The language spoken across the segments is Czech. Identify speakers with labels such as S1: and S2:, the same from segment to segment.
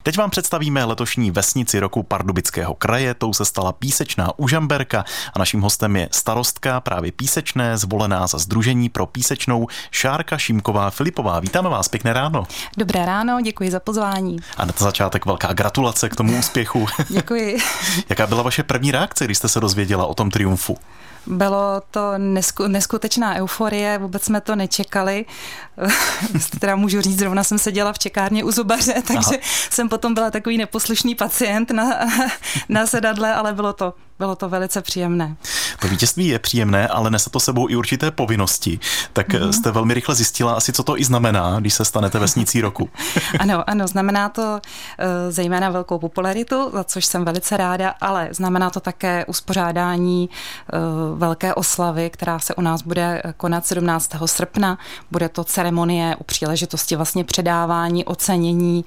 S1: Teď vám představíme letošní vesnici roku Pardubického kraje, tou se stala Písečná u Žamberka a naším hostem je starostka právě Písečné, zvolená za Sdružení pro Písečnou Šárka Šímková-Filipová. Vítáme vás, pěkné ráno.
S2: Dobré ráno, děkuji za pozvání.
S1: A na začátek velká gratulace k tomu úspěchu.
S2: Děkuji.
S1: Jaká byla vaše první reakce, když jste se dozvěděla o tom triumfu?
S2: Bylo to neskutečná euforie, vůbec jsme to nečekali. Teda můžu říct, zrovna jsem seděla v čekárně u zubaře, takže jsem potom byla takový neposlušný pacient na sedadle, ale bylo to velice příjemné.
S1: To vítězství je příjemné, ale nese to sebou i určité povinnosti. Tak jste velmi rychle zjistila asi, co to i znamená, když se stanete vesnicí roku.
S2: Ano, znamená to zejména velkou popularitu, za což jsem velice ráda, ale znamená to také uspořádání velké oslavy, která se u nás bude konat 17. srpna. Bude to ceremonie u příležitosti vlastně předávání, ocenění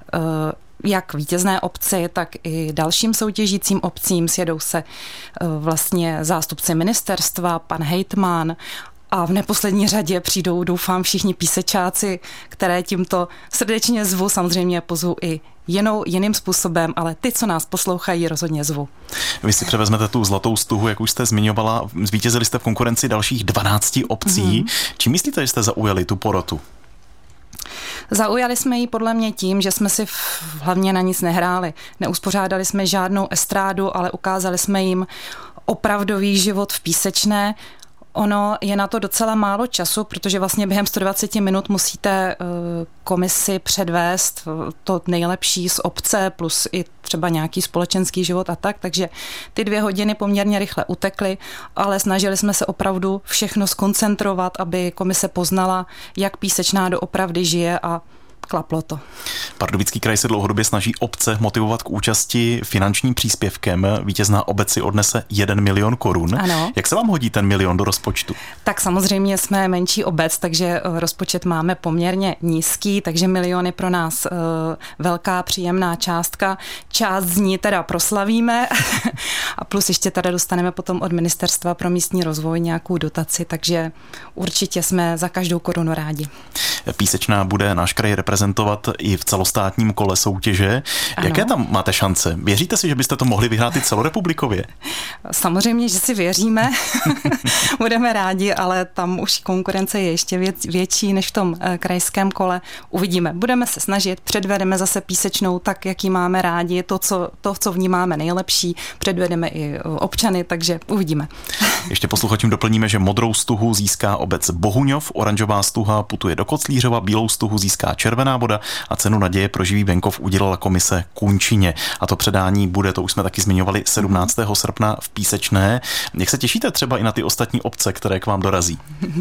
S2: jak vítězné obci, tak i dalším soutěžícím obcím. Sjedou se vlastně zástupci ministerstva, pan hejtman a v neposlední řadě přijdou, doufám, všichni písečáci, které tímto srdečně zvu, samozřejmě pozvu i jiným způsobem, ale ty, co nás poslouchají, rozhodně zvu.
S1: Vy si převezmete tu zlatou stuhu, jak už jste zmiňovala, zvítězili jste v konkurenci dalších 12 obcí. Čím myslíte, že jste zaujali tu porotu?
S2: Zaujali jsme ji podle mě tím, že jsme si hlavně na nic nehráli. Neuspořádali jsme žádnou estrádu, ale ukázali jsme jim opravdový život v Písečné. Ono je na to docela málo času, protože vlastně během 120 minut musíte komisi předvést to nejlepší z obce plus i třeba nějaký společenský život a tak, takže ty 2 hodiny poměrně rychle utekly, ale snažili jsme se opravdu všechno zkoncentrovat, aby komise poznala, jak Písečná doopravdy žije a klaplo to.
S1: Pardubický kraj se dlouhodobě snaží obce motivovat k účasti finančním příspěvkem. Vítězná obec si odnese 1 milion korun.
S2: Ano.
S1: Jak se vám hodí ten milion do rozpočtu?
S2: Tak samozřejmě jsme menší obec, takže rozpočet máme poměrně nízký, takže milion je pro nás velká příjemná částka. Část z ní teda proslavíme a plus ještě teda dostaneme potom od Ministerstva pro místní rozvoj nějakou dotaci, takže určitě jsme za každou korunu rádi.
S1: Písečná bude náš kraj reprezentovat i v celostátním kole soutěže. Ano. Jaké tam máte šance? Věříte si, že byste to mohli vyhrát i celorepublikově?
S2: Samozřejmě, že si věříme. Budeme rádi, ale tam už konkurence je ještě větší než v tom krajském kole. Uvidíme. Budeme se snažit, předvedeme zase Písečnou tak, jak ji máme rádi, to, co v ní máme nejlepší, předvedeme i občany, takže uvidíme.
S1: Ještě posluchačům doplníme, že modrou stuhu získá obec Bohuňov, oranžová stuha putuje do Koclířova, bílou stuhu získá Červená Voda a cenu naděje pro živý venkov udělala komise Kunčině. A to předání bude, to už jsme taky zmiňovali, 17. srpna v Písečné. Jak se těšíte třeba i na ty ostatní obce, které k vám dorazí?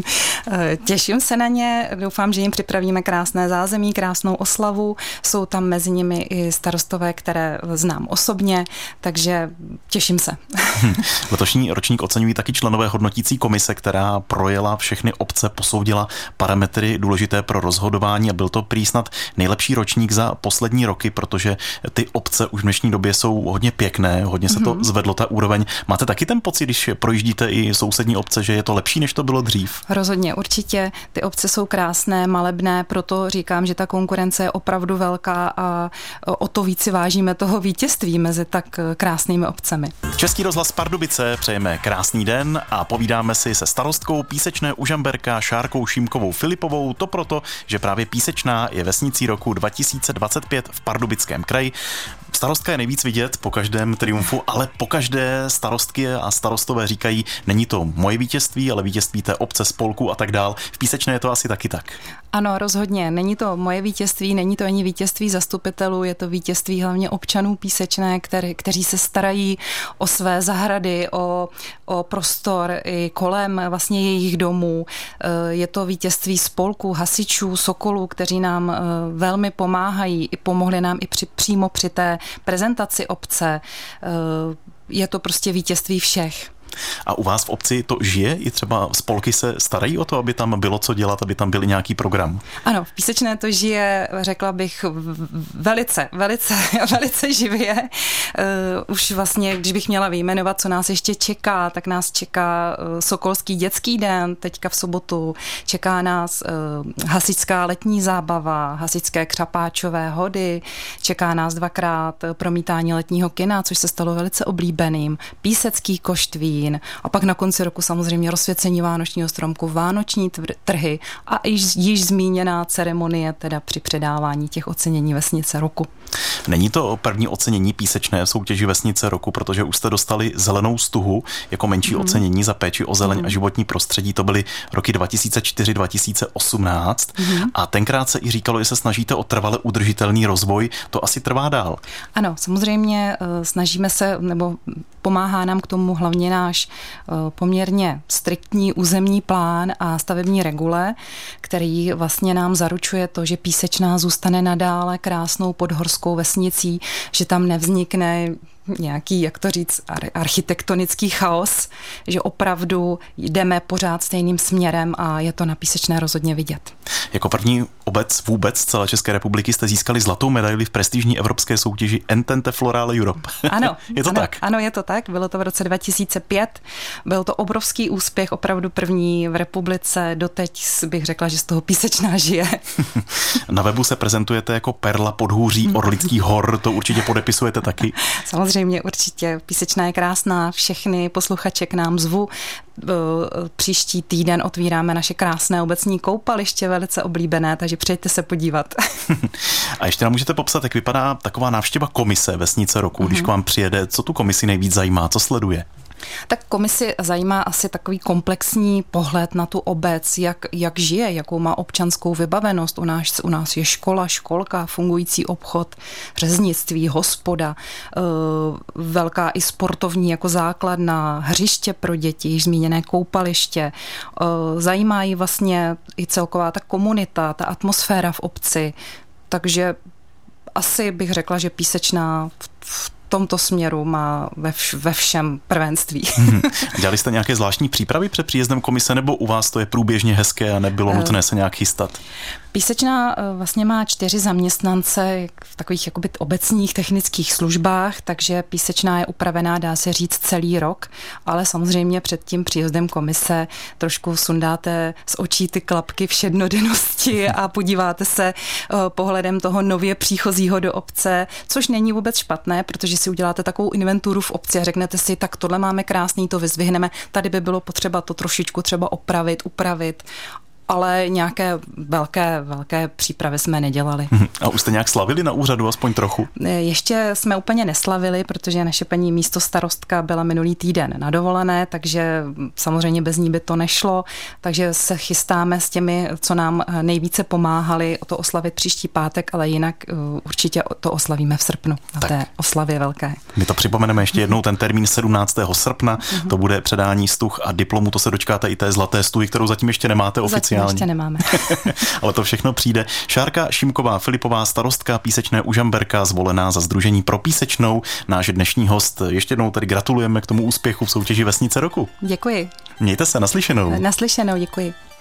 S2: Těším se na ně, doufám, že jim připravíme krásné zázemí, krásnou oslavu. Jsou tam mezi nimi i starostové, které znám osobně, takže těším se.
S1: Letošní ročník oceňují taky členové hodnotící komise, která projela všechny obce, posoudila parametry důležité pro rozhodování a byl to prý snad nejlepší ročník za poslední roky, protože ty obce už v dnešní době jsou hodně pěkné, hodně se to zvedlo ta úroveň. Máte taky ten pocit, když projíždíte i sousední obce, že je to lepší, než to bylo dřív?
S2: Rozhodně, určitě. Ty obce jsou krásné, malebné, proto říkám, že ta konkurence je opravdu velká a o to víc si vážíme toho vítězství mezi tak krásnými obcemi.
S1: Český rozhlas Pardubice přejeme krásný den a povídáme si se starostkou Písečné u Žamberka Šárkou Šímkovou-Filipovou. To proto, že právě Písečná je vesnicí roku 2025 v Pardubickém kraji. Starostka je nejvíc vidět po každém triumfu, ale po každé starostky a starostové říkají, není to moje vítězství, ale vítězství té obce, spolku a tak dál. V Písečné je to asi taky tak.
S2: Ano, rozhodně. Není to moje vítězství, není to ani vítězství zastupitelů, je to vítězství hlavně občanů Písečné, kteří se starají o své zahrady, o prostor i kolem vlastně jejich domů. Je to vítězství spolků, hasičů, sokolů, kteří nám velmi pomáhají, pomohli nám i přímo při té prezentaci obce. Je to prostě vítězství všech.
S1: A u vás v obci to žije? I třeba spolky se starají o to, aby tam bylo co dělat, aby tam byl nějaký program?
S2: Ano, v Písečné to žije, řekla bych, velice živě. Už vlastně, když bych měla vyjmenovat, co nás ještě čeká, tak nás čeká Sokolský dětský den, teďka v sobotu. Čeká nás hasičská letní zábava, hasičské křapáčové hody, čeká nás 2krát promítání letního kina, což se stalo velice oblíbeným, písecký koštvín a pak na konci roku samozřejmě rozsvěcení vánočního stromku, vánoční trhy a již zmíněná ceremonie teda při předávání těch ocenění Vesnice roku.
S1: Není to první ocenění Písečné v soutěži Vesnice roku, protože už jste dostali zelenou stuhu jako menší ocenění za péči o zeleň a životní prostředí. To byly roky 2004-2018 a tenkrát se i říkalo, že se snažíte o trvale udržitelný rozvoj. To asi trvá dál.
S2: Ano, samozřejmě snažíme se, nebo pomáhá nám k tomu hlavně náš poměrně striktní územní plán a stavební regule, který vlastně nám zaručuje to, že Písečná zůstane nadále krásnou podhorskou vesnicí, že tam nevznikne nějaký, jak to říct, architektonický chaos, že opravdu jdeme pořád stejným směrem a je to na Písečné rozhodně vidět.
S1: Jako první obec vůbec celé České republiky jste získali zlatou medaili v prestižní evropské soutěži Entente Florale Europe.
S2: Ano.
S1: Je to tak?
S2: Ano, je to tak. Bylo to v roce 2005. Byl to obrovský úspěch, opravdu první v republice. Doteď bych řekla, že z toho Písečná žije.
S1: Na webu se prezentujete jako perla podhůří Orlických hor. To určitě podepisujete taky?
S2: Samozřejmě, určitě. Písečná je krásná. Všechny posluchače k nám zvu. Příští týden otvíráme naše krásné obecní koupaliště, velice oblíbené, takže přijďte se podívat.
S1: A ještě nám můžete popsat, jak vypadá taková návštěva komise Vesnice roku, když k vám přijede, co tu komisi nejvíc zajímá, co sleduje?
S2: Tak komisi zajímá asi takový komplexní pohled na tu obec, jak žije, jakou má občanskou vybavenost. U nás je škola, školka, fungující obchod, řeznictví, hospoda, velká i sportovní jako základna, hřiště pro děti, již zmíněné koupaliště. Zajímá jí vlastně i celková ta komunita, ta atmosféra v obci. Takže asi bych řekla, že Písečná v tomto směru má ve všem prvenství.
S1: Dělali jste nějaké zvláštní přípravy před příjezdem komise, nebo u vás to je průběžně hezké a nebylo nutné se nějak chystat?
S2: Písečná vlastně má 4 zaměstnance v takových jakoby obecních technických službách, takže Písečná je upravená, dá se říct, celý rok, ale samozřejmě před tím příjezdem komise trošku sundáte z očí ty klapky všednodennosti a podíváte se pohledem toho nově příchozího do obce, což není vůbec špatné, protože si uděláte takovou inventuru v obci a řeknete si, tak tohle máme krásný, to vyzdvihneme, tady by bylo potřeba to trošičku třeba upravit, ale nějaké velké přípravy jsme nedělali.
S1: A už jste nějak slavili na úřadu, aspoň trochu?
S2: Ještě jsme úplně neslavili, protože naše paní místostarostka byla minulý týden na dovolené, takže samozřejmě bez ní by to nešlo, takže se chystáme s těmi, co nám nejvíce pomáhali, o to oslavit příští pátek, ale jinak určitě to oslavíme v srpnu na té oslavě velké.
S1: My to připomeneme ještě jednou, ten termín 17. srpna, to bude předání stuh a diplomu, to se dočkáte i té zlaté stuhy, kterou zatím ještě nemáte oficiálně.
S2: Ještě nemáme.
S1: Ale to všechno přijde. Šárka Šímková Filipová, starostka Písečné u Žamberka, zvolená za Sdružení pro Písečnou, náš dnešní host. Ještě jednou tedy gratulujeme k tomu úspěchu v soutěži Vesnice roku.
S2: Děkuji.
S1: Mějte se, naslyšenou.
S2: Naslyšenou, děkuji.